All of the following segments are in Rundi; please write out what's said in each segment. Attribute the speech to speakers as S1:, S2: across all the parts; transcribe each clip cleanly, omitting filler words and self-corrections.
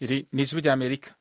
S1: Iri ni ijwi ry'Amerika.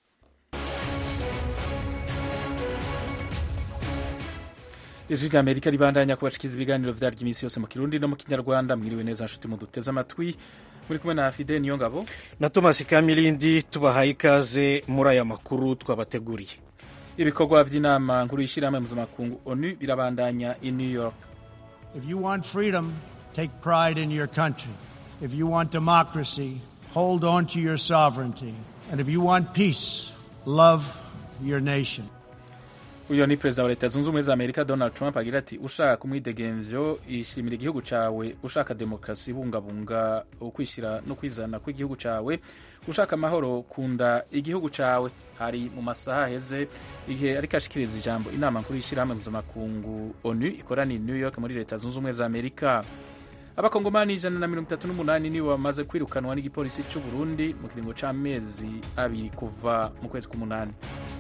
S1: Ijwi ry'Amerika ribandanya kubashikiza ibiganiro vyaryo iminsi yose mu Kirundi no mu Kinyarwanda. Mwiriwe neza nshuti muduteze amatwi, muri kumwe na Fide Niyongabo
S2: na Thomas Kamilindi, tubahaye ikaze muri aya makuru twabateguriye.
S1: Ibikorwa vy'inama nkuru y'ishirahamwe mpuzamakungu ONU birabandanya in New York.
S3: If you want freedom, take pride in your country. If you want democracy, hold on to your sovereignty. And if you want peace, love your nation.
S1: Uyo ni Perezida wa Leta Zunze Ubumwe za Amerika Donald Trump agira ati ushaka umwidegemvyo ishimira igihugu cawe, ushaka demokrasi bungabunga ukwishira no kwizana kw'igihugu cawe, ushaka amahoro kunda igihugu cawe. Hari mu masaha heze igihe ariko ashikiriza ijambo inama nkuru y'ishirahamwe mpuzamakungu ONU ikorani New York muri Leta Zunze Ubumwe za Amerika. Abakongomani 138 nibo bamaze kwirukanwa n'igipolisi cy'u Burundi mu kiringo c'amezi 2 kuva mu kwezi k'umunani.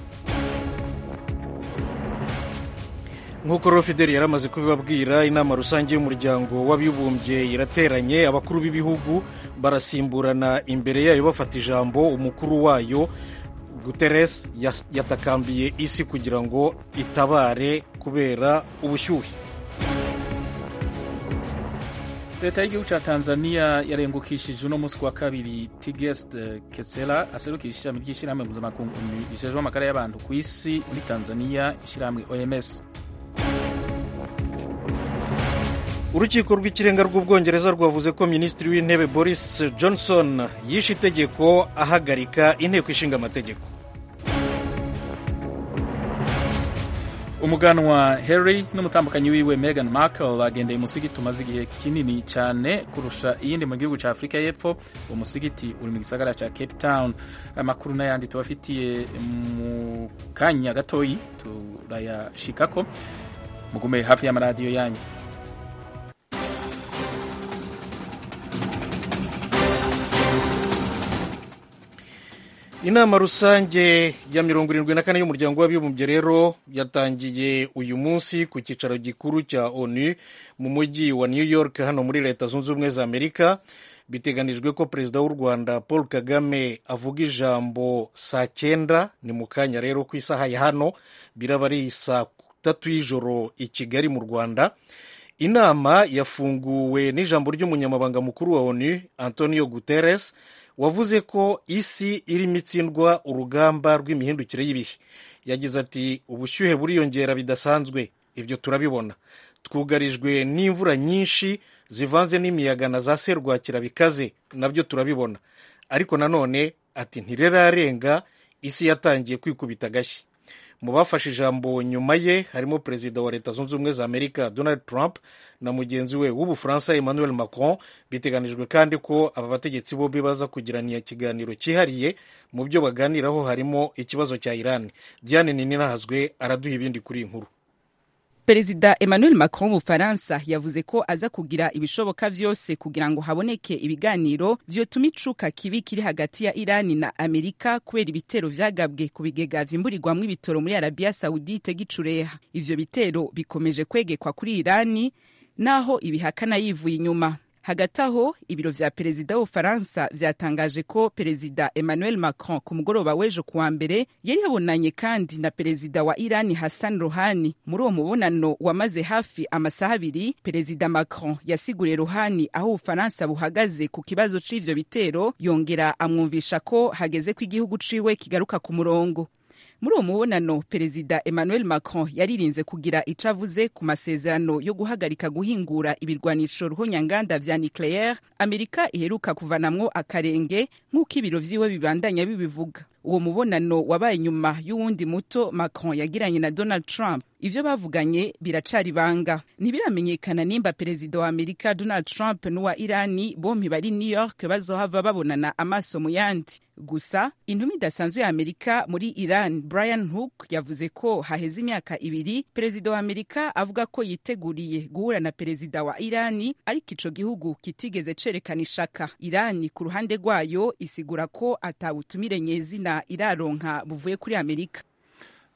S2: Nk'uko Rofideli yaramaze kubibabwira, inama rusange y'umuryango w'abibumbye irateranye, abakuru b'ibihugu barasimburana imbere yayo bafata ijambo. Umukuru wayo Guterres yatakambiye isi kugira ngo itabare kubera ubushyuhe.
S1: Leta y'igihugu ca Tanzania yarengukishije uno musi wa kabiri Tigest Ketsela aserukira ishirahamwe ry'ishirahamwe mpuzamakungu rijejwe amagara y'abantu ku isi muri Tanzania, ishirahamwe OMS.
S2: Urukiko rw'ikirenga rw'Ubwongereza rwavuze ko Minisitiri w'Intebe Boris Johnson yishe itegeko ahagarika inteko ishinga amategeko.
S1: Umuganwa Harry n'umutambukanyi wiwe Meghan Markle bagendeye umusigiti umaze igihe kinini cyane kurusha iyindi mu gihugu ca Afrika y'Epfo. Uwo musigiti uri mu gisagara ca Cape Town. Amakuru n'ayandi tubafitiye mu kanya gatoyi turayashikako, mugume hafi y'amaradiyo yanyu.
S2: Inama rusange ya 74 y'umuryango w'abibumbye rero yatangiye uyu munsi ku cyicaro gikuru cya ONU mu mujyi wa New York hano muri Leta Zunze Ubumwe za Amerika. Biteganijwe ko Perezida w'u Rwanda Paul Kagame avuga ijambo saa 9, ni mu kanya rero ku isaha ya hano, biraba ari saa 3 y'ijoro i Kigali mu Rwanda. Inama yafunguwe n'ijambo ry'umunyamabanga mukuru wa ONU Antonio Guterres, wavuze ko isi irimo itsindwa urugamba rw'imihindukire y'ibihe. Yagize ati ubushyuhe buriyongera bidasanzwe, ibyo turabibona. Twugarijwe n'imvura nyinshi zivanze n'imiyaga na za serwakira bikaze, nabyo turabibona. Ariko nanone ati ntirerarenga, isi yatangiye kwikubita agashyi. Mu bafashe ijambo nyuma ye harimo Perezida wa Leta Zunze Ubumwe za Amerika Donald Trump na mugenzi we w'Ubufaransa Emmanuel Macron. Biteganijwe kandi ko aba bategetsi bombi baza kugirana ikiganiro cyihariye. Mu byo baganiraho harimo ikibazo cya Iran. Diane Ninahazwe araduha ibindi kuri inkuru.
S4: Perezida Emmanuel Macron w'Ubufaransa yavuze ko aza kugira ibishoboka vyose kugira ngo haboneke ibiganiro vyotuma icuka kibi kiri hagati ya Irani na Amerika kubera ibitero vyagabwe ku bigega vyimburirwamwo ibitoro muri Arabia Saudite gicureha. Ivyo bitero bikomeje kwegekwa kuri Irani naho ibihakana yivuye inyuma. Hagati aho ibiro vya perezida w'Ubufaransa vyatangaje ko Perezida Emmanuel Macron ku mugoroba w'ejo kuwa mbere yari yabonanye kandi na perezida wa Irani Hassan Rouhani. Muri uwo mubonano wamaze hafi amasaha 2, Perezida Macron yasiguriye Rouhani aho Ubufaransa buhagaze ku kibazo c'ivyo bitero, yongera amwumvisha ko hageze ko igihugu ciwe kigaruka ku murongo. Muri uwo mubonano Perezida Emmanuel Macron yaririnze kugira ico avuze ku masezerano yo guhagarika guhingura ibirwanisho ruhonyanganda vya nucleaire Amerika iheruka kuvanamwo akarenge nk'uko ibiro vyiwe bibandanya bibivuga. Uwo mubonano wabaye nyuma y'uwundi muto Macron yagiranye na Donald Trump. Ivyo bavuganye biracari banga. Ntibiramenyekana nimba Perezida wa Amerika Donald Trump n'uwa Irani bompi bari New York bazohava babonana amaso mu yandi. Gusa intumi idasanzwe ya Amerika muri Iran Brian Hook yavuze ko haheze imyaka 2 Perezida wa Amerika avuga ko yiteguriye guhura na Perezida wa Irani, ariko ico gihugu kitigeze cerekana ishaka. Irani ku ruhande rwayo isigura ko atabutumire nyezina iraronka buvuye kuri Amerika.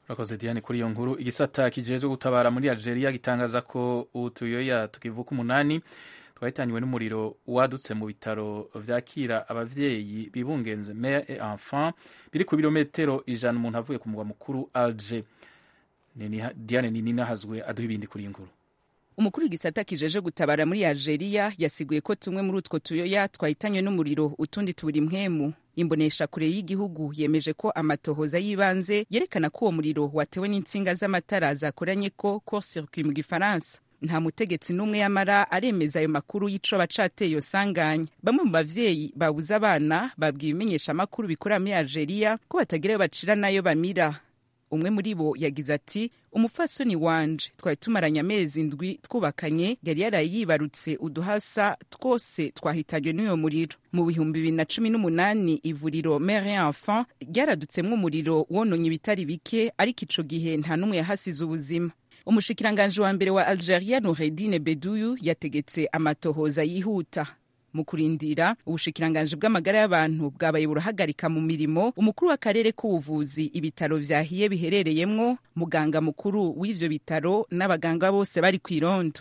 S1: urakoze Diane kuri iyo nkuru. Igisata kijejwe gutabara muri Algeria gitangaza ko utuyoya tukivuka 8 twahitanywe n'umuriro wadutse mu bitaro vyakira abavyeyi bibungenze mère et enfant biri ku birometero 100 umuntu avuye ku mugwa mukuru Alger. Diane Ninahazwe aduha ibindi kuri inkuru.
S4: Umukuru w'igisata kijeje gutabara muri Algeria yasiguye ko tumwe muri utwo tuyoya twahitanywe n'umuriro utundi tubiri mpwemu. Imbonesha kure y'igihugu yemeje ko amatohoza y'ibanze yerekana ko uwo muriro watewe n'insinga z'amatara zakoranye ko court-circuit mu Gifaransa. Nta mutegetsi n'umwe yamara aremeza ayo makuru y'ico bacateye yo sanganya. Bamwe mu bavyeyi babuza abana babwiye ibimenyesha makuru bikora muri Algeria ko batagerayo bacira nayo bamira. Umwe muri bo yagize ati umupfasoni wanje twari tumaranye amezi 7 twubakanye yari yarayibarutse uduhasa twose twahitanywe n'uyo muriro. Mu bihumbi 2018 ivuriro Mère et Enfant ryaradutsemwo umuriro wononye ibitari bike, ariko ico gihe nta numwe yahasize ubuzima. Umushikiranganje wa mbere wa Algeria Noureddine Bedouyou yategetse amatohoza yihuta. Mu kurindira ubushikiranganje bw'amagara y'abantu bwabaye burahagarika mu mirimo umukuru w'akarere k'ubuvuzi ibitaro vyahiye biherereyemwo, muganga mukuru w'ivyo bitaro n'abaganga bose bari kwirondo.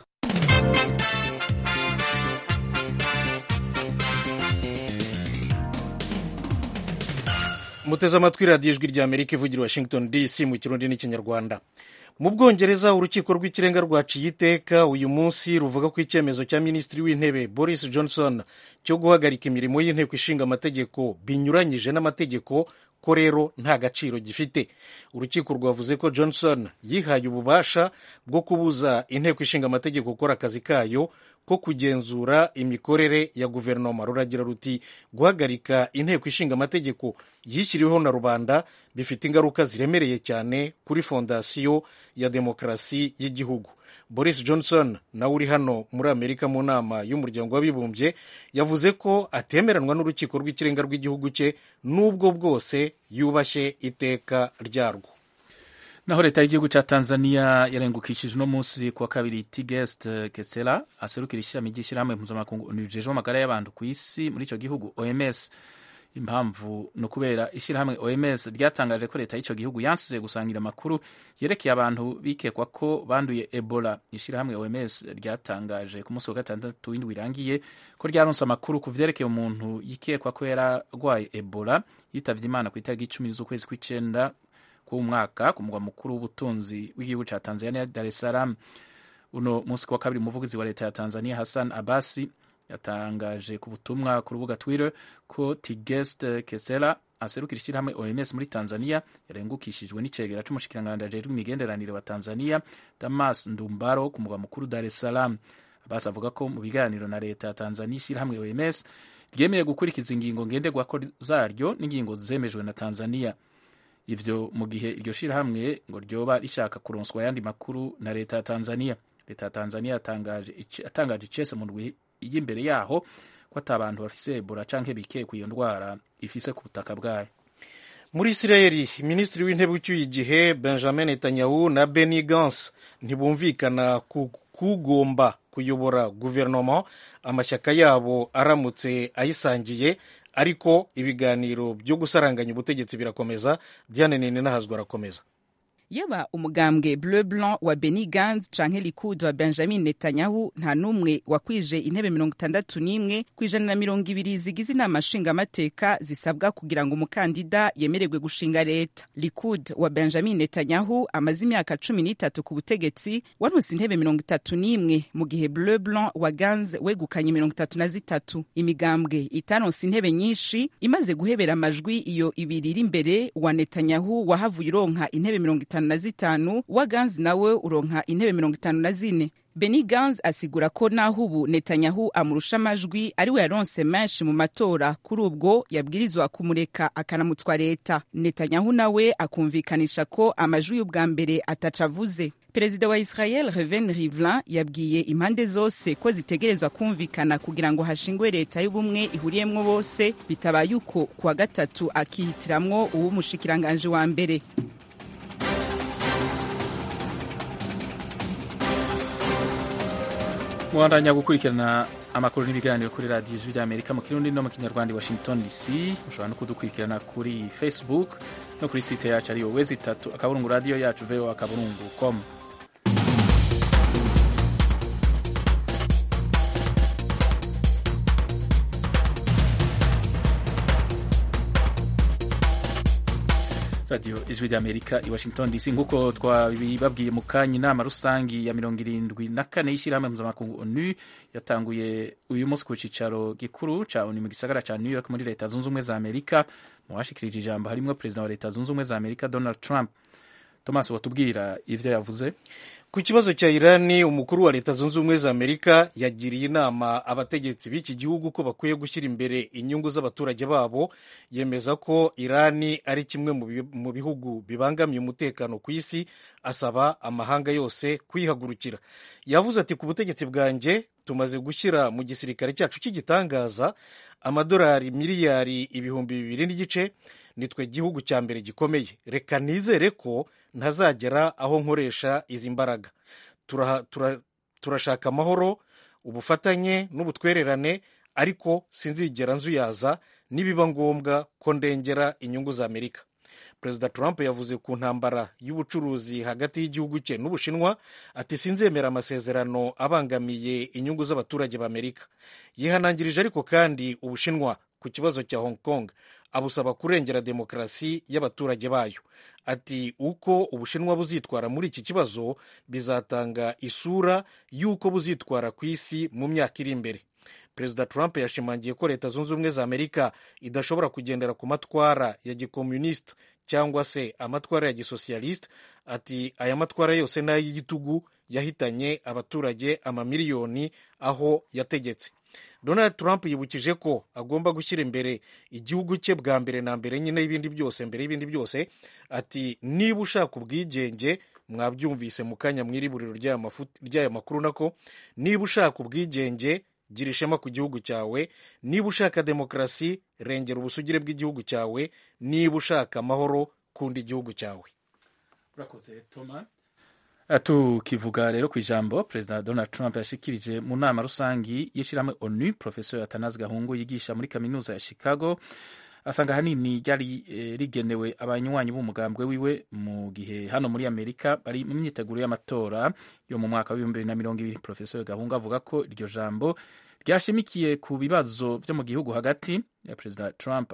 S2: Muteze amatwi radiyo ijwi rya Amerika ivugira Washington DC mu Kirundi n'Ikinyarwanda. Mu Bwongereza urukiko rw'ikirenga rwaciye iteka uyu munsi ruvuga ko icyemezo cya minisitiri w'intebe Boris Johnson cyo guhagarika imirimo y'inteko ishinga amategeko binyuranyije n'amategeko ko rero nta gaciro gifite. Urukiko rwavuze ko Johnson yihaye ububasha bwo kubuza inteko ishinga amategeko gukora akazi kayo ko kugenzura imikorere ya guverinoma. Ruragira ruti guhagarika inteko ishinga amategeko yishyiriweho na rubanda bifite ingaruka ziremereye cyane kuri fondasiyo ya demokarasi y'igihugu. Boris Johnson nawe uri hano muri Amerika mu nama y'umuryango w'abibumbye yavuze ko atemeranwa n'urukiko rw'ikirenga rw'igihugu cye n'ubwo bwose yubashye iteka ryarwo.
S1: Naho leta y'igihugu ca Tanzania yarengukishije no munsi kwa kabiri Tigest Kesela aserukira ishami ry'ishirahamwe mpuzamakungu rijejwe amagara y'abantu ku isi muri ico gihugu OMS. Impamvu no kubera ishirahamwe OMS ryatangaje ko leta y'ico gihugu yansize gusangira amakuru yerekeye abantu bikekwa ko banduye Ebola. Ishirahamwe OMS ryatangaje ku munsi wa gatandatu w'indwi irangiye ko ryaronse amakuru ku vyerekeye umuntu yikekwa ko yaragwaye Ebola yitavye Imana ku itariki 10 z'ukwezi kw'icenda ku mwaka ku mugwa mukuru w'ubutunzi w'igihugu ca Tanzania Dar es Salaam. Uno munsi kwa kabiri umuvugizi wa leta ya Tanzania Hassan Abasi yatangaje ku butumwa ku rubuga Twitter ko Tigest Kesela aserukira ishirahamwe OMS muri Tanzania yarengukishijwe n'icegera c'umushikiranganje ajejwe imigenderanire wa Tanzania Damas Ndumbaro ku mugwa mukuru Dar es Salaam. Abasi avuga ko mu biganiro na leta ya Tanzania ishirahamwe OMS ryemeye gukurikiza ingingo ngenderwako zaryo n'ingingo zemejwe na Tanzania. Ivyo mu gihe iryo shirahamwe ngo ryoba rishaka kuronswa ayandi makuru na leta ya Tanzania. Leta ya Tanzania yatangaje icese mu ndwi y'imbere yaho ko atabantu bafise Ebola canke bikekwa iyo ndwara ifise ku butaka bwayo.
S2: Muri Israeli minisitiri w'intebe w'icyuye igihe Benjamin Netanyahu na Benny Gantz ntibumvikana kugomba kuyobora guverinoma amashyaka yabo aramutse ayisangiye, ariko ibiganiro byo gusaranganya ubutegetsi birakomeza. Diane Ninahazwe arakomeza.
S4: Yaba umugambwe Bleu Blanc wa Benny Gantz canke Likud wa Benjamin Netanyahu nta numwe wakwije intebe 61 kwijana na 200 zigize inama nshingamateka zisabwa kugira ngo umukandida yemererwe gushinga leta. Likud wa Benjamin Netanyahu amaze imyaka 13 ku butegetsi waronse intebe 31 mu gihe Bleu Blanc wa Gantz wegukanye 33. Imigambwe itaronse intebe nyinshi imaze guhebera amajwi iyo ibiri iri imbere wa Netanyahu wahavuye uronka intebe 55, wa Gantz nawe uronka intebe 54. Benny Gantz asigura ko naho ubu Netanyahu amurusha amajwi ari we yaronse menshi mu matora, kuri ubwo yabwirizwa kumureka akanamutswa leta. Netanyahu nawe akumvikanisha ko amajwi y'ubwa mbere atacavuze. Perezida wa Israel Reuven Rivlin yabwiye impande zose ko zitegerezwa kumvikana kugira ngo hashingwe leta y'ubumwe ihuriyemwo bose, bitabaye uko kuwa gatatu akihitiramwo uw'umushikiranganje wa mbere.
S1: Mwandanya gukurikirana amakuru n'ibiganiro kuri radiyo ijwi ry'Amerika mu Kirundi no mu Kinyarwanda Washington DC. Mushobora no kudukurikirana kuri Facebook no kuri site yacu ariyo www.radio-yacu.voa.com. Radio Ijwi ry'Amerika i Washington DC. Nk'uko twabibabwiye mu kanya, inama rusangi ya 74 y'ishyirahamwe mpuzamakungu ONU yatanguye uyu munsi ku cicaro gikuru ca ONU mu gisagara ca New York muri Leta Zunze Ubumwe za Amerika. Mu bashikirije ijambo harimwo Perezida wa Leta Zunze Ubumwe za Amerika Donald Trump. Thomas, watubwira ivyo yavuze?
S2: Ku kibazo cya Irani, umukuru wa Leta Zunze Ubumwe za Amerika yagiriye inama abategetsi b'iki gihugu ko bakwiye gushyira imbere inyungu z'abaturage babo. Yemeza ko Irani ari kimwe mu bihugu bibangamiye umutekano ku isi, asaba amahanga yose kwihagurukira. Yavuze ati, ku butegetsi bwanjye tumaze gushyira mu gisirikare cyacu cy'igitangaza amadolari miliyari 2.5 nitwe gihugu cya mbere gikomeye. Reka nizere ko ntazagera aho nkoresha izi mbaraga. Turashaka amahoro, ubufatanye n'ubutwererane, ariko sinzigera nzuyaza nibiba ngombwa ko ndengera inyungu za Amerika. Perezida Trump yavuze ku ntambara y'ubucuruzi hagati y'igihugu cye n'Ubushinwa ati, sinzemera amasezerano abangamiye inyungu z'abaturage b'Amerika. Yihanangirije ariko kandi Ubushinwa ku kibazo cya Hong Kong, abusaba kurengera demokarasi y'abaturage bayo. Ati, uko Ubushinwa buzitwara muri iki kibazo bizatanga isura y'uko buzitwara ku isi mu myaka iri imbere. Perezida Trump yashimangiye ko Leta Zunze Ubumwe za Amerika idashobora kugendera ku matwara ya gikomunisite cyangwa se amatwara ya gisosiyalisite. Ati, aya matwara yose n'ay'igitugu yahitanye abaturage amamiliyoni aho yategetse. Donald Trump yibukije ko agomba gushyira imbere igihugu cye bwa mbere na mbere, nyine y'ibindi byose, mbere y'ibindi byose. Ati, niba ushaka ubwigenge, mwabyumvise mu kanya mw'iriburiro ry'aya makuru nako, niba ushaka ubwigenge gira ishema ku gihugu cyawe, niba ushaka demokarasi rengera ubusugire bw'igihugu cyawe, niba ushaka amahoro kunda igihugu cyawe.
S1: Urakoze Thomas. Tukivuga rero ku ijambo Perezida Donald Trump yashikirije mu nama rusangi y'ishyirahamwe ONU, Professor Atanazi Gahungu yigisha muri kaminuza ya Chicago asanga hanini ryari rigenewe abanywanyi b'umugambwe wiwe mu gihe hano muri Amerika bari mu myiteguro y'amatora yo mu mwaka wa 2020. Professor Gahungu avuga ko iryo jambo ryashimikiye ku bibazo byo mu gihugu hagati ya Perezida Trump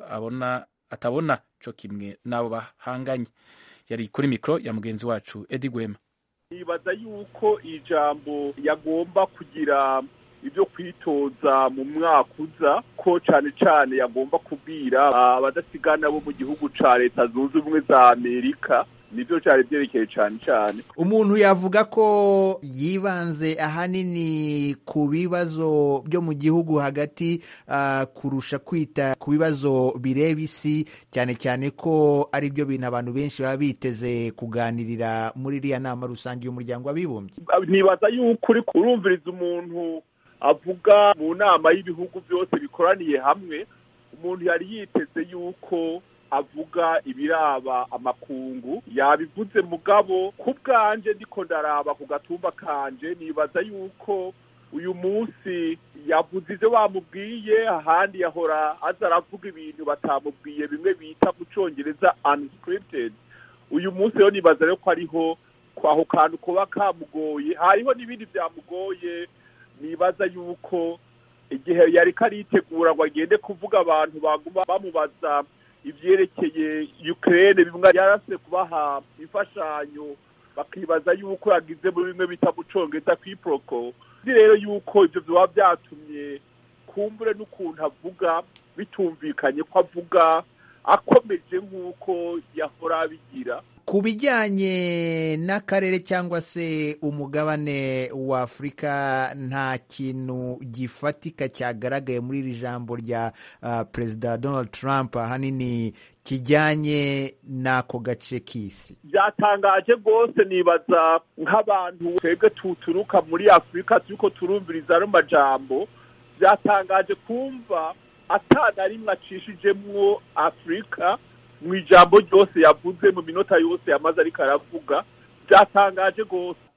S1: atabona co kimwe n'abo bahanganye. Yari kuri mikro ya mugenzi wacu Eddie Gwema.
S5: Nibaza yuko ijambo yagomba kugira ibyo kwitoza mu mwaka uza, ko cyane cyane yagomba kubwira abadasigana bo mu gihugu ca Leta Zunze Ubumwe za Amerika. Nibyo cyari byerekeye cyane.
S6: Umuntu yavuga ko yibanze ahanini ku bibazo byo mu gihugu hagati kurusha kwita ku bibazo bireba isi, cyane cyane ko ari byo bintu abantu benshi baba biteze kuganirira muri iriya nama rusange y'umuryango w'abibumbye.
S5: Nibaza yuko uri kurumviriza umuntu avuga mu nama y'ibihugu byose bikoraniye hamwe, umuntu yari yiteze yuko avuga ibiraba amakungu. Yabivuze mugabo ku bwanje ndiko ndaraba ku gatumba kanje, nibaza yuko uyu munsi yavuze ivyo bamubwiye, ahandi yahora aza aravuga ibintu batamubwiye, bimwe bita mu Congereza unscripted. Uyu munsi rero nibaza rero ko ariho kwaho kantu kuba kamugoye, hariho n'ibindi byamugoye. Nibaza yuko igihe yari karitegura ngo agende kuvuga, abantu baguma bamubaza ivyerekeye Ukraine, bimwe yarase kubaha imfashanyo, bakibaza yuko yagize muri bimwe bita mu Congereza kwiproko. Rero yuko ivyo byoba byatumye kumbure n'ukuntu avuga bitumvikanye ko avuga akomeje nk'uko yahora abigira.
S6: Ku bijyanye n'akarere cyangwa se umugabane wa Afurika, nta kintu gifatika cyagaragaye muri iri jambo rya Perezida Donald Trump ahanini kijyanye n'ako gace k'isi.
S5: Byatangaje rwose. Nibaza nk'abantu twebwe tuturuka muri Afurika turiko turumviriza ano majambo, byatangaje kumva atana rimwe acishijemwo Afurika mu ijambo ryose yavuze, mu minota yose yamaze ariko aravuga. Byatangaje rwose.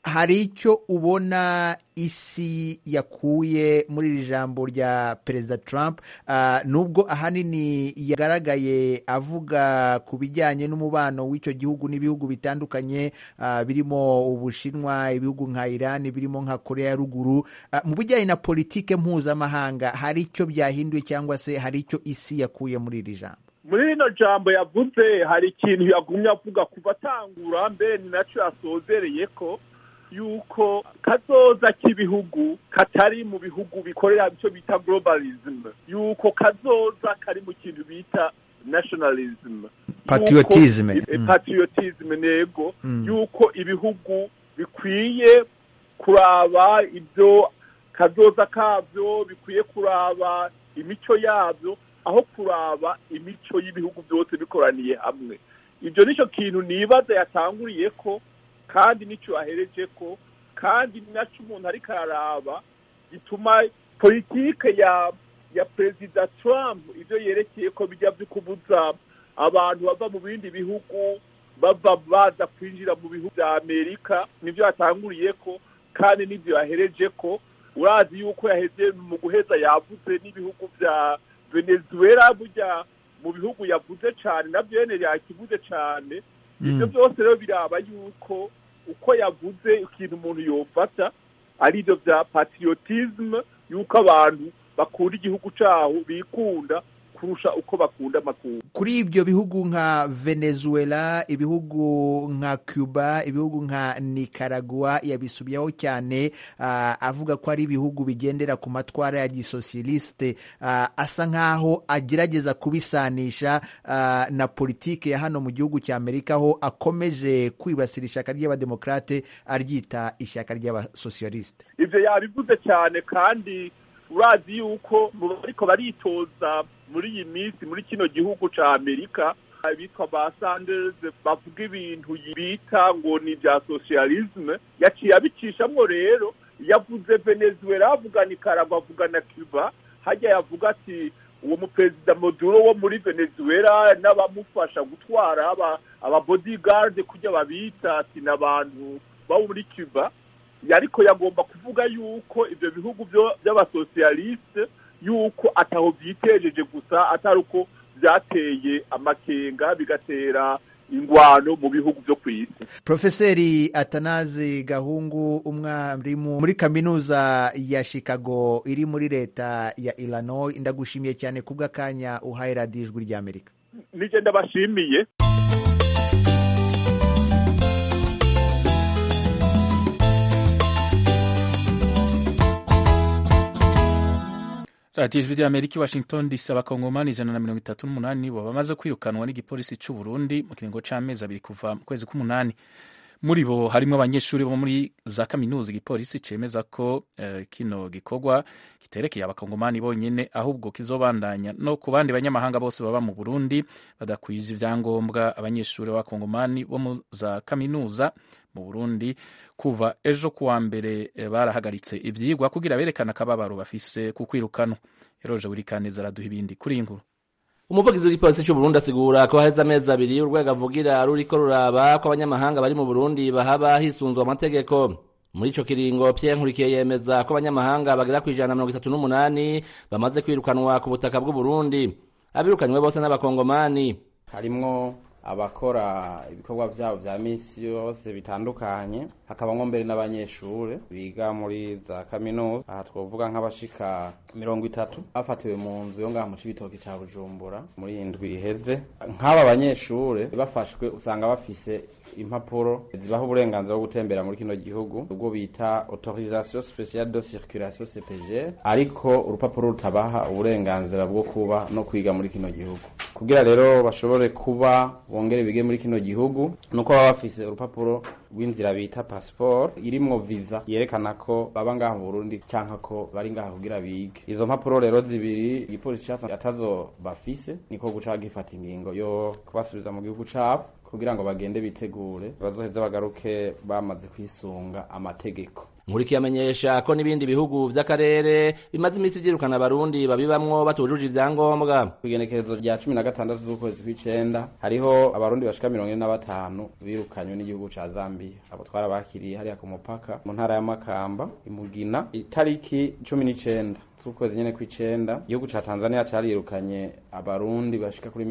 S6: hari icyo ubona isi yakuye muri iri jambo rya perezida Trump, nubwo ahanini yagaragaye avuga ku bijyanye n'umubano w'icyo gihugu n'ibihugu bitandukanye, birimo Ubushinwa, ibihugu nka Iran, birimo nka Korea ya ruguru, mu bijyanye na politike mpuzamahanga hari icyo byahinduye cyangwa se hari icyo isi yakuye muri iri jambo?
S5: Muri rino jambo yavuze hari ikintu yagumye avuga kuva atangura, mbere ni nacyo yasozereye ko yuko kazoza k'ibihugu katari mu bihugu bikorera icyo bita globalism, yuko kazoza kari mu kintu bita nationalism, patriotism nego, yuko ibihugu bikwiye kuraba ibyo kazoza kavyo, bikwiye kuraba imico yabyo aho kuraba imico y'ibihugu byose bikoraniye hamwe. Ibyo nico kintu nibaza yatanguriye ko, kandi nico ahereje ko, kandi naco umuntu ari kararaba gituma politike ya President Trump ivyo yerekeye ko bijya byo kubuza abantu bava mu bindi bihugu baza kwinjira mu bihugu bya Amerika, nivyo yatanguriye ko kandi nivyo yahereje ko. Urazi yuko yaheze mu guheza yavuze n'ibihugu bya Venezuela, burya mu bihugu yavuze cyane nabyo yene yakivuze cyane. Ibyo byose rero biraba yuko uko yavuze ikintu umuntu yofata ari byo bya patriotism, yuko abantu bakunda igihugu cyaho bikunda kurusha uko bakunda amakungu.
S6: Kuri ibyo bihugu nka Venezuela, ibihugu nka Cuba, ibihugu nka Nicaragua yabisubiyeho cyane, avuga ko ari ibihugu bigendera ku matwara ya gisosialiste, asa nkaho agerageza kubisanisha na politike ya hano mu gihugu cya Amerika, aho akomeje kwibasira ishyaka ry'abademokrate aryita ishyaka ry'abasosialiste.
S5: Ivyo yabivuze cyane, kandi urazi yuko ariko baritoza muri iyi minsi muri kino gihugu ca Amerika bitwa ba Sanders bavuga ibintu bita ngo ni bya socialism. Yaciye abicishamwo rero, yavuze Venezuela, avuga Nicaragua, avuga na Cuba, hajya yavuga ati uwo mu President Maduro wo muri Venezuela n'abamufasha gutwara aba bodyguard kujya babita ati n'abantu bo muri Cuba. Yariko yagomba kuvuga yuko ibyo bihugu by'abasocialiste yuko ataho byitejeje gusa, atari uko byateye amakenga bigatera ingwano mu bihugu byo kwisi.
S6: Profeseri Atanazi Gahungu, umwarimu muri kaminuza ya Chicago iri muri leta ya Illinois, ndagushimiye cyane kubw'akanya uhaye radiyo Ijwi ry'Amerika.
S5: Nije ndabashimiye.
S1: radiyo Ijwi ry'Amerika, Washington DC. Abakongomani 138 bo bamaze kwirukanwa n'igipolisi cy'u Burundi mu kiringo c'amezi 2 kuva mu kwezi k'umunani. Muri bo harimo abanyeshuri bo muri za kaminuza. Igipolisi cemeza ko kino gikorwa kiterekeye abakongomani bonyene, ahubwo kizobandanya no ku bandi banyamahanga bose baba mu Burundi badakwije ivyangombwa. Abanyeshuri b'abakongomani bo mu za kaminuza mu Burundi kuva ejo kuwa mbere barahagaritse ivyigwa kugira berekana akababaro bafise ku kwirukana. Eroje Burikaneza araduha ibindi kuri inkuru.
S7: Umuvugizi w'igipolisi cy'u Burundi asigura ko haheze amezi 2 urwego avugira ruriko ruraba ko abanyamahanga bari mu Burundi bahaba hisunzwe amategeko. Muri ico kiringo Pierre Nkurikiye yemeza ko abanyamahanga bagera ku 138 bamaze kwirukanwa ku butaka bw'u Burundi. Abirukanywe bose n'abakongomani,
S8: harimwo abakora ibikorwa vyabo vya misi yose bitandukanye, hakabamwo mbere n'abanyeshure biga muri za kaminuza. Aha twovuga nk'abashika 30 bafatiwe mu nzu yo ngaha mu Cibitoke ca Bujumbura muri indwi iheze. Nk'aba banyeshure bafashwe usanga bafise impapuro zibaho uburenganzira bwo gutembera muri kino gihugu, ubwo bita autorisation spéciale de circulation CPG, ariko urupapuro rutabaha uburenganzira bwo kuba no kwiga muri kino gihugu. Kugira rero bashobore kuba bongere bige muri kino gihugu, nuko baba bafise urupapuro rw'inzira bita passport irimwo visa yerekana ko baba ngaha mu Burundi canka ko bari ngaha kugira bige. Izo mpapuro rero zibiri igipolisi cyasa atazo bafise, niko guca gifata ingingo yo kubasubiza mu gihugu cabo kugira ngo bagende bitegure bazoheze bagaruke bamaze kwisunga amategeko.
S7: Nkurikiye amenyesha ko n'ibindi bihugu vy'akarere bimaze imisi vyirukana abarundi babibamwo batujuje ivyangombwa.
S8: Kugenekerezo rya 16 z'ukwezi kw'icenda hariho abarundi bashika 45 birukanywe n'igihugu ca Zambia. Abo twarabakiriye hariya ku mupaka mu ntara ya Makamba imugina itariki 19 z'ukwezi nyene kw'icenda. Igihugu ca Tanzania carirukanye abarundi bashika kuri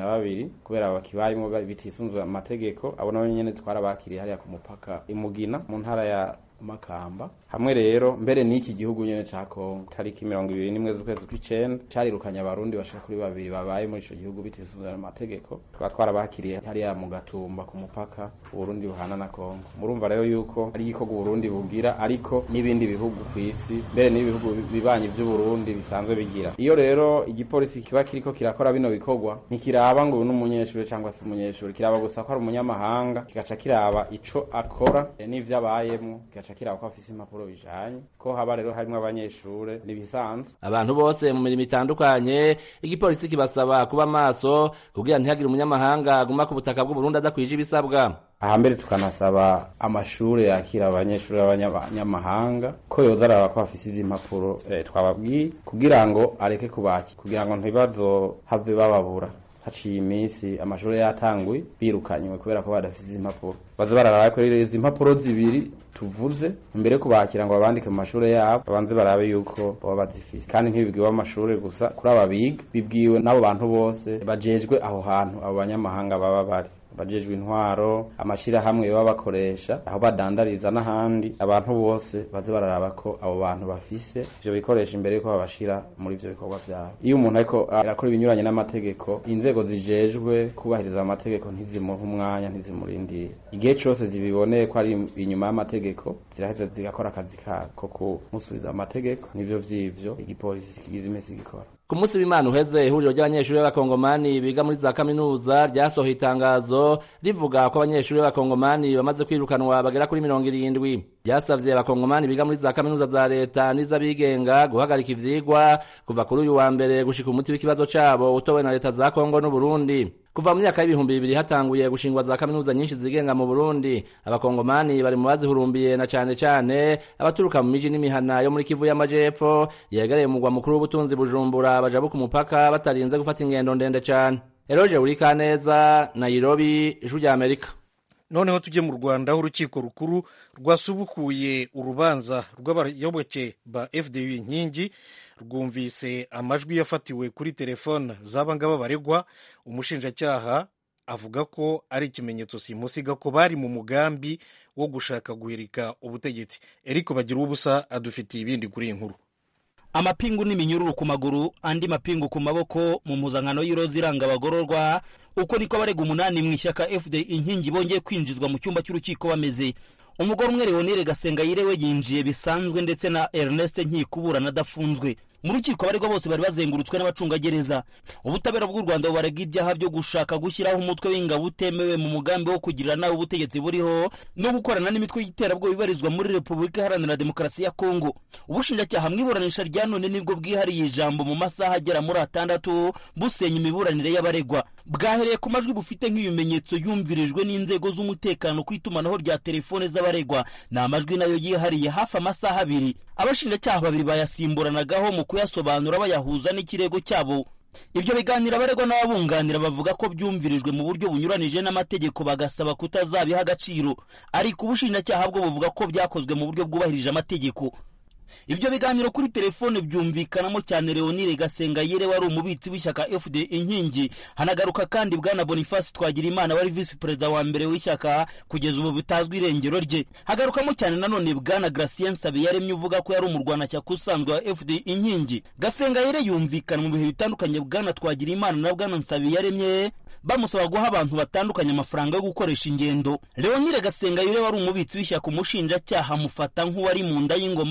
S8: 22 kubera bakibayimwo bitisunzwe amategeko. Abo nabo nyene twarabakiriye hariya ku mupaka imugina mu ntara ya Makamba. Hamwe rero mbere n'iki gihugu nyene ca Kongo tariki 21 z'ukwezi kw'icenda carirukanye abarundi bashika kuri 2 babaye muri ico gihugu bitisunzwe amategeko. Twarabakiriye hariya mu Gatumba ku mupaka Burundi buhana na Kongo. Murumva rero yuko ari igikorwa Burundi bugira ariko n'ibindi bihugu kw'isi mbere n'ibihugu bibanye by'Uburundi bisanzwe bigira. Iyo rero igipolisi kiba kiriko kirakora bino bikorwa ntikiraba ngo n'umunyeshuri cyangwa se umunyeshuri, kiraba gusa ko ari umunyamahanga, kigaca kiraba ico akora n'ivyo abayemwo, kigaca kiraba ko afise impapuro bijanye, ko haba rero harimo abanyeshure nibisanzwe.
S7: Abantu bose mu mirimo itandukanye igipolisi kibasaba kuba maso kugira ntihagire umunyamahanga aguma ku butaka bw'u Burundi adakwije ibisabwa.
S8: Ahambere tukanasaba amashure yakira abanyeshuri b'abanyamahanga ko yoza araba ko afise izi impapuro twababwiye kugira ngo areke kubaki, kugira ngo ntibazo have bababura haciye iminsi amashuri yatanguye birukanywe kubera ko badafise impapuro. Baza bararaba ko izi impapuro zibiri tuvuze imbere kubakira ngo babandike mu mashuri yabo babanze barabe yuko baba bazifise, kandi ntibibwiwe amashuri gusa kuri ababiga bibwiwe n'abo bantu bose bajejwe aho hantu abo banyamahanga baba bari, bajejwe intwaro, amashirahamwe baba bakoresha aho badandariza n'ahandi. Abantu bose baze bararaba ko abo bantu bafise ivyo bikoresha imbere yuko babashira muri ivyo bikorwa vyabo. Iyo umuntu ariko arakora ibinyuranye n'amategeko, inzego zijejwe kubahiriza amategeko ntizimuha umwanya, ntizimurindira. Igihe cose zibiboneye ko ari inyuma y'amategeko ziraheza zigakora akazi ko kumusubiza amategeko. Nivyo vy'ivyo igipolisi kigize imisi gikora.
S7: Ku munsi w'Imana uheze ihuriro ry'abanyeshuri b'abakongomani biga muri za kaminuza ryasohoye itangazo rivuga ko abanyeshuri b'abakongomani bamaze kwirukanwa bagera kuri 70. Ryasavye abakongomani biga muri za kaminuza za leta n'iz'abigenga guhagarika ivyigwa kuva kuri uyu wa mbere gushika umuti w'ikibazo cabo utowe na leta za Kongo n'u Burundi. Kuva mu myaka y'ibihumbi 2000 hatanguye gushingwa za kaminuza nyinshi zigenga mu Burundi, abakongomani bari mu bazihurumbiye na cane abaturuka mu miji n'imihana yo muri Kivu y'Amajepfo yegereye umugwa mukuru w'ubutunzi Bujumbura bajabuka umupaka batarinze gufata ingendo ndende cane. Eroje Urikaneza, Nairobi, Ijwi rya Amerika.
S2: Noneho tujye mu Rwanda aho urukiko rukuru rwasubukuye urubanza rw'abayoboke ba FDU inkingi rwumvise amajwi yafatiwe kuri telefone z'abangaba baregwa. Umushinjacyaha avuga ko ari ikimenyetso simusiga ko bari mu mugambi wo gushaka guhirika ubutegetsi. Eriko bagira ubusa adufitiye ibindi kuri inkuru.
S9: Amapingu n'iminyururu ku maguru, andi mapingu ku maboko mu muzankano y'iroza iranga abagororwa. Uko niko abarega 8 mu ishyaka FDU inkingi bongeye kwinjizwa mu cyumba cy'urukiko bameze. Umugore umwe Leonire Gasengayire we yinjiye bisanzwe ndetse na Ernest Nkikuburana adafunzwe. Mu rukiko abaregwa bose bari bazengurutswe n'abacungagereza. Ubutabera bw'u Rwanda bubarega ibyaha byo gushaka gushyiraho umutwe w'ingabo utemewe mu mugambi wo kugirira nawe ubutegetsi buriho no gukorana n'imitwe y'iterabwoba ibarizwa muri Repubulika Iharanira Demokarasi ya Kongo. Ubushinjacyaha mwiburanisha rya none nibwo bwihariye ijambo mu masaha agera muri 6 busenya imiburanire y'abaregwa. Bwahereye ku majwi bufite nk'ibimenyetso yumvirijwe n'inzego z'umutekano ku itumanaho rya telefone z'abaregwa. Ni amajwi nayo yihariye hafi amasaha 2. Abashinjacyaha babiri bayasimburanagaho mu kuyasobanura bayahuza n'ikirego cyabo. Ibyo biganira abaregwa n'ababunganira bavuga ko byumvirijwe mu buryo bunyuranije n'amategeko bagasaba kutazabiha agaciro, ariko ubushinjacyaha bwo buvuga ko byakozwe mu buryo bwubahirije amategeko. Ibyo biganiro kuri telefone byumvikanamo cyane Leonire Gasengayire wari umubitsi w'ishyaka FDU inkingi, hanagaruka kandi bwana Boniface Twagirimana wari vice president wa mbere w'ishyaka kugeza ubu bitazwi irengero rye. Hagarukamo cyane nanone bwana Gracien Sabiyaremye uvuga ko yari umurwanashyaka usanzwe wa FDU inkingi. Gasengayire yumvikana mu bihe bitandukanye bwana Twagirimana na bwana Nsabiyaremye bamusaba guha abantu batandukanye amafaranga yo gukoresha ingendo. Leonire Gasengayire wari umubitsi w'ishyaka umushinjacyaha mufata nk'uwari mu nda y'ingoma y'ishyaka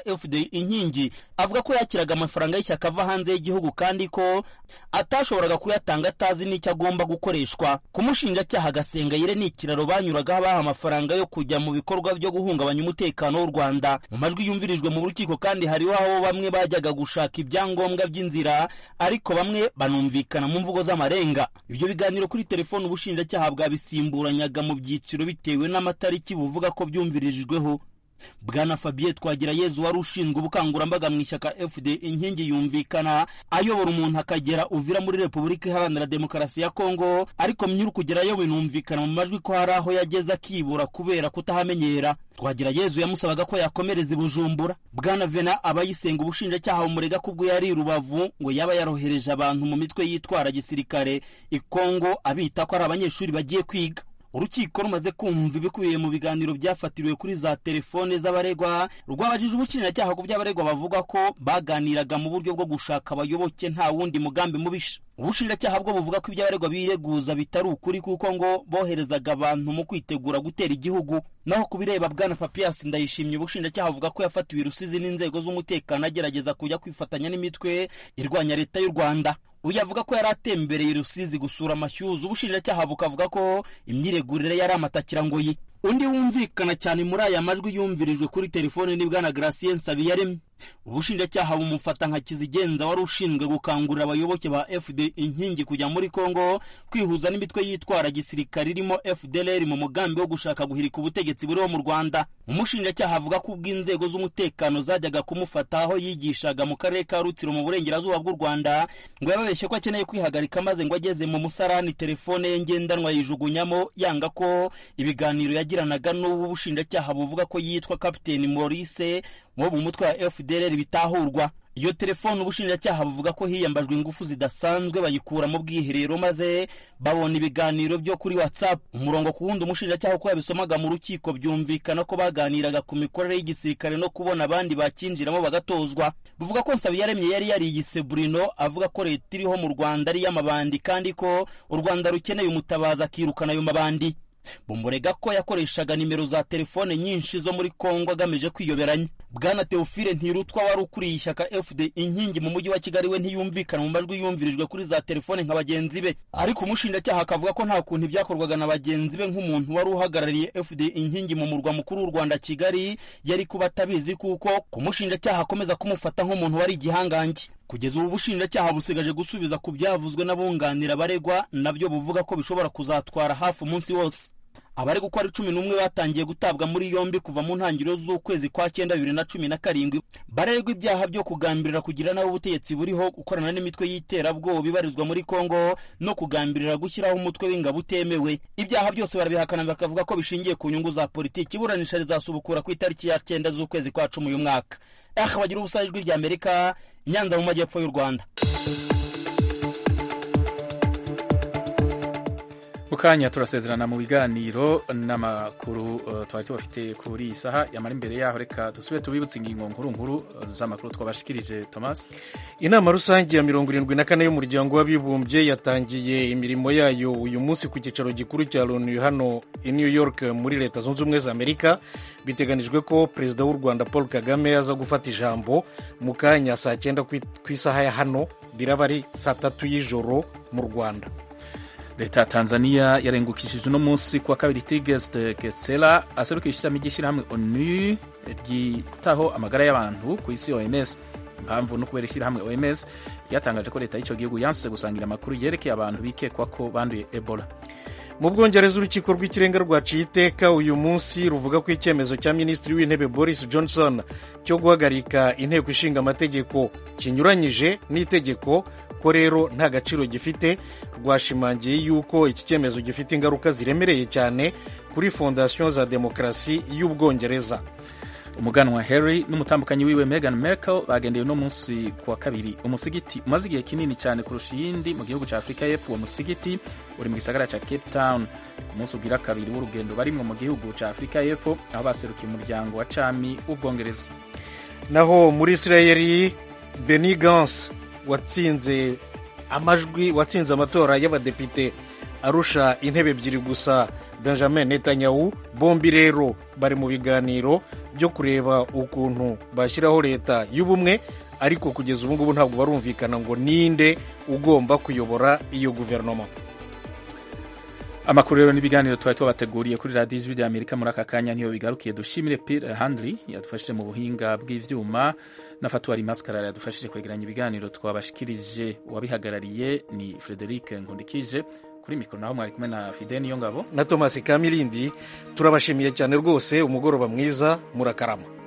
S9: FD inkingi avuga ko yakiraga amafaranga y'ishyaka ava hanze y'igihugu kandi ko atashoboraga kuyatanga atazi n'icyo agomba gukoreshwa. Kumushinjacyaha Gasengayire ni ikiraro banyuragaho abaha amafaranga yo kujya mu bikorwa byo guhungabanya umutekano w'u Rwanda. Mu majwi yumvirijwe mu rukiko kandi hariho aho bamwe bajyaga gushaka ibyangombwa by'inzira ariko bamwe banumvikana mu mvugo z'amarenga. Ibyo biganiro kuri telefone ubushinjacyaha bwabisimburanyaga mu byiciro bitewe n'amatariki buvuga ko byumvirijweho. Bwana Fabien Twagirayezu wari ushinzwe ubukangurambaga mu ishyaka FD inkingi yumvikana ayobora umuntu akagera Uvira muri Repubulika Iharanira Demokarasi ya Kongo, ariko mnyuru kugerayo binumvikana mu majwi ko hari aho yageze akibura kubera kutahamenyera. Twagirayezu yamusabaga ko yakomereza i Bujumbura. Bwana Vena Abayisenga ubushinjacyaha bumurega kubwo yari Rubavu ngo yaba yarohereje abantu mu mitwe yitwara gisirikare i Kongo abita ko ari abanyeshuri bagiye kwiga. Urukiko rumaze kumva ibikubiye mu biganiro byafatiriwe kuri za telefone z'abaregwa rwabajije ubushinjacyaha ku by'abaregwa bavuga ko baganiraga mu buryo bwo gushaka abayoboke nta wundi mugambi mubisha. Ubushinjacyaha bwo buvuga ko iby'abaregwa bireguza bitari ukuri kuko ngo boherezaga abantu mu kwitegura gutera igihugu. Naho kubireba Bwana Papias Ndayishimye ubushinjacyaha buvuga ko yafatiwe i Rusizi n'inzego z'umutekano agerageza kujya kwifatanya n'imitwe irwanya leta y'u Rwanda. Uyu avuga ko yari atembereye i Rusizi gusura amashyuza. Ubushinjacyaha bukavuga ko imyiregurire yari amatakirangoyi. Undi wumvikana cyane muri aya majwi yumvirijwe kuri telefone ni Bwana Gracien Nsabiyaremye. Ubushinjacyaha bumufata nka kizigenza wari ushinzwe gukangurira abayoboke ba FD inkingi kujya muri Kongo kwihuza n'imitwe yitwara gisirikare irimo FDLR mu mugambi wo gushaka guhirika ubutegetsi buriho mu Rwanda. Umushinjacyaha avuga ko ubw'inzego z'umutekano zajyaga kumufata aho yigishaga mu karere ka Rutsiro mu burengerazuba bw'u Rwanda ngo yababeshye ko akeneye kwihagarika maze ngo ageze mu musarani telefone ye ngendanwa yijugunyamo yanga ko ibiganiro yagiranaga n'ubu bushinjacyaha buvuga ko yitwa Captain Maurice wo mu mutwe wa FDLR bitahurwa. Iyo telefone ubushinjacyaha buvuga ko hiyambajwe ingufu zidasanzwe bayikura mu bwiherero maze babona ibiganiro byo kuri WhatsApp. Umurongo ku wundi umushinjacyaha ko yabisomaga mu rukiko byumvikana ko baganiraga ku mikorere y'igisirikare no kubona abandi bakinjiramo bagatozwa. Buvuga ko Nsabiyaremye yari yariyise Bruno avuga ko leta iriho mu Rwanda ari y'amabandi kandi ko u Rwanda rukeneye umutabaza akirukana ayo mabandi. Bumurega ko yakoreshaga nimero za telefone nyinshi zo muri Kongo agamije kwiyoberanya. Bwana Theophile Ntirutwa wari ukuriye ishyaka FD inkingi mu mujyi wa Kigali we ntiyumvikana mu majwi yumvirijwe kuri za telefone nka bagenzi be, ariko umushinjacyaha akavuga ko nta kuntu ibyakorwaga na bagenzi be nk'umuntu wari uhagarariye FD inkingi mu murwa mukuru w'u Rwanda Kigali yari kuba atabizi kuko kumushinjacyaha akomeza kumufata nk'umuntu wari igihangange. Kugeza ubu bushinjacyaha busigaje gusubiza ku byavuzwe n'abunganira abaregwa nabyo buvuga ko bishobora kuzatwara hafi umunsi wose. Abaregwa uko ari 11 batangiye gutabwa muri yombi kuva mu ntangiriro z'ukwezi kwa 9 2017. Baregwa ibyaha byo kugambirira kugira naho ubutegetsi buriho gukorana n'imitwe y'iterabwoba bibarizwa muri Kongo no kugambirira gushyiraho umutwe w'ingabo utemewe. Ibyaha byose barabihakana bakavuga ko bishingiye ku nyungu za politiki. Iburanisha rizasubukura ku itariki ya 9 z'ukwezi kwa 10 uyu mwaka. Bagira ubusa ijwi rya Amerika Nyanza mu majyepfo y'u Rwanda.
S1: Ukanya turasezerana mu biganiro n'amakuru twari tubafite kuri iyi saha. Yamara imbere yaho reka dusubire tubibutse ingingo nkuru z'amakuru twabashikirije. Thomas.
S2: Inama rusange ya 74 y'umuryango w'abibumbye yatangiye imirimo yayo uyu munsi ku cyicaro gikuru cya Loni hano i New York muri Leta Zunze Ubumwe za Amerika. Biteganijwe ko Perezida w'u Rwanda Paul Kagame aza gufata ijambo mu kanya saa 9 ku isaha ya hano, biraba ari saa 3 y'ijoro mu Rwanda.
S1: Leta ya Tanzania yarengukishije uno munsi kwa kabiri Tigeste Ketsela aserukira ishami ry'ishyirahamwe ONU ryitaho amagara y'abantu ku isi OMS. Impamvu no kubera ishyirahamwe OMS ryatangaje ko leta y'icyo gihugu yanse gusangira amakuru yerekeye abantu bikekwa ko banduye Ebola.
S2: Mu Bwongereza urukiko rw'ikirenga rwaciye iteka uyu munsi ruvuga ko icyemezo cya Minisitiri w'Intebe Boris Johnson cyo guhagarika inteko ishinga amategeko kinyuranyije n'itegeko ko rero nta gaciro gifite. Rwashimangiye yuko iki cyemezo gifite ingaruka ziremereye cyane kuri fondasiyo za demokarasi y'Ubwongereza.
S1: Umuganwa Harry n'umutambukanyi wiwe Meghan Markle bagendeye uno munsi kuwa kabiri umusigiti umaze igihe kinini cyane kurusha iyindi mu gihugu cya Afurika y'Epfo. Uwo musigiti uri mu gisagara cya Cape Town ku munsi ugira kabiri w'urugendo barimwo mu gihugu cya Afurika y'Epfo aho baserukiye umuryango wa cami w'Ubwongereza.
S2: Naho muri Israeli Benny Gantz watsinze amatora y'abadepite arusha intebe ebyiri gusa Benjamin Netanyahu. Bombi rero bari mu biganiro byo kureba ukuntu bashyiraho leta y'ubumwe, ariko kugeza ubu ngubu ntabwo barumvikana ngo ninde ugomba kuyobora iyo guverinoma.
S1: Amakuru rero n'ibiganiro twari tubateguriye kuri radiyo ijwi rya Amerika muri aka kanya niyo bigarukiye. Dushimire Pierre Handley yadufashije mu buhinga bw'ivyuma na Fatuari Maskarara yadufashije kwegeranya ibiganiro twabashikirije. Uwabihagarariye ni Frederic Nkundikije, kuri mikoro naho mwari kumwe na Fidel Niyongabo
S2: na Thomas Kamilindi. Turabashimiye cyane rwose, umugoroba mwiza, murakarama.